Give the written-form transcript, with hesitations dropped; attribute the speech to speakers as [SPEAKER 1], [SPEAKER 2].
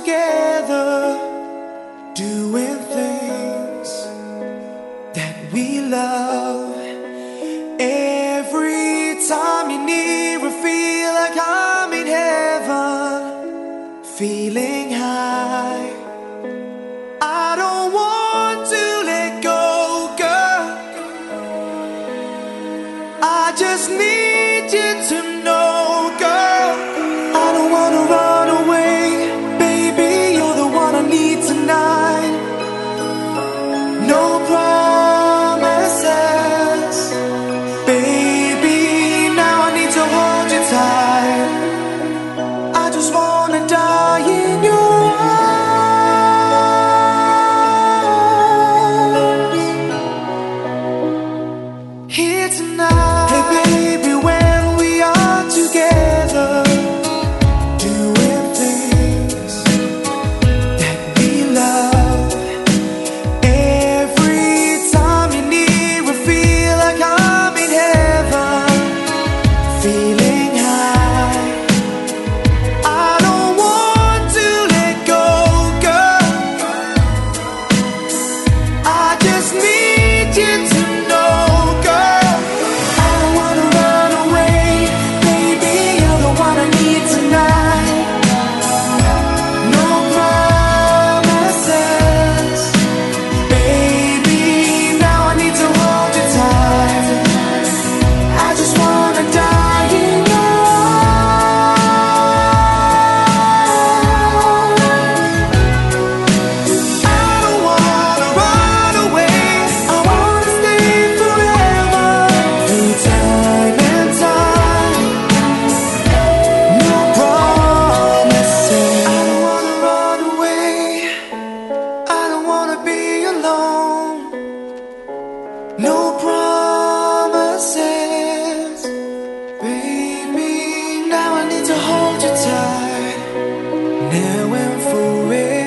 [SPEAKER 1] together, doing things that we love. Every time you're near, I feel like I'm in heaven, feeling high. I don't want to let go, girl. I just need you to know, girl. I don't wanna run away, baby, you're the one I need tonight. No promises, baby, now I need to hold you tight. I just wanna die in your arms here tonight. Hey baby, when we are together, doing things that we love. Every time you're near, I feel like I'm in heaven, feeling high. I don't want to let go, girl. I just need you to know, girl. I don't wanna run away, baby, you're the one I need tonight. No promises, baby, now I need to hold you tight. I just wanna die in your arms. I don't wanna run away, I wanna stay forever, through time and time. No promises. I don't wanna run away, I don't wanna be alone. No promises, baby, now I need to hold you tight, now and forever.